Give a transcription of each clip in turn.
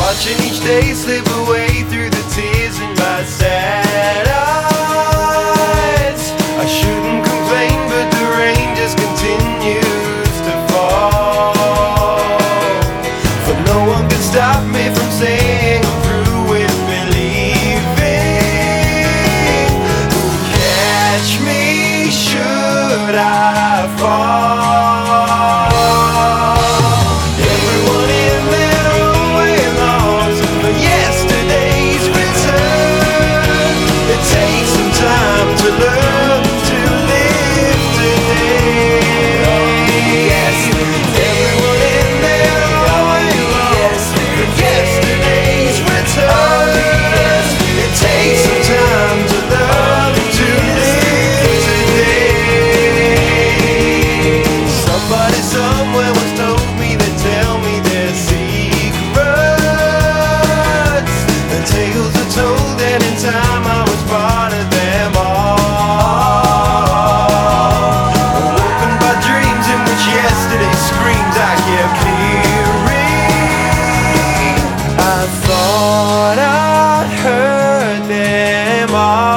watching each day slip away through the tears in my sad eyes. I shouldn't complain, but the rain just continues to fall. For no one can stop me from saying I'm through with believing. Catch me should I fall. Everyone in their own way longs for yesterday's return. It takes some time to learn to live today. Yes, everyone in their own way longs for yesterday's return. It takes some time to learn to live today. Somebody somewhere once told me they tell me their secrets. The tales are told, and in time I was part of them all. Awoken by dreams in which yesterday's screams I kept hearing. I thought I'd heard them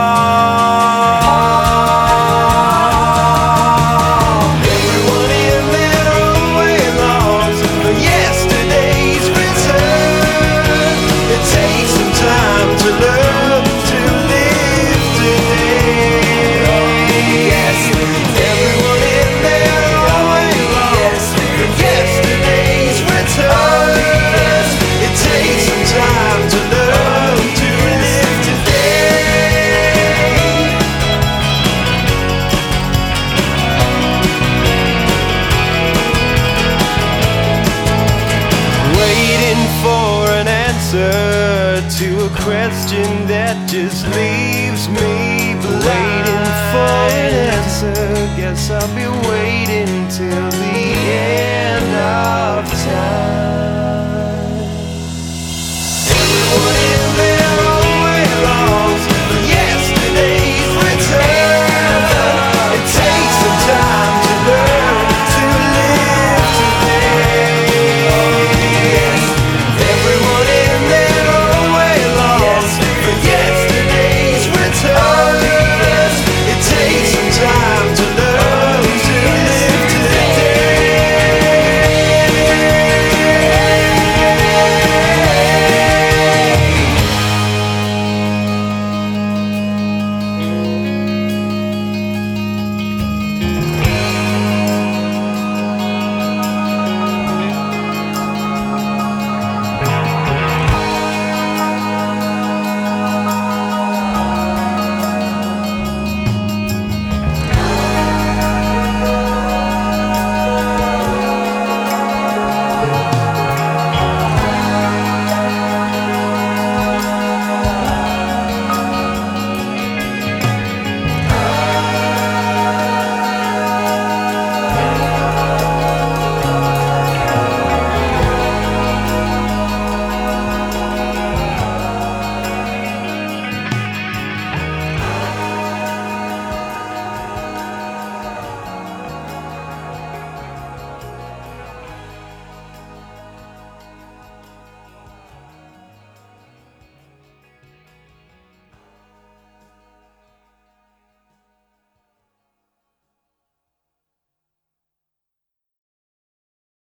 all. Everyone in their own way longs for yesterday's return. It takes some time to learn to live today. Yes, everyone in their own way longs for yesterday's return. It takes some time to learn to live today. Waiting for an answer to a question that just leaves me blind. Waiting for an answer, guess I'll be waiting.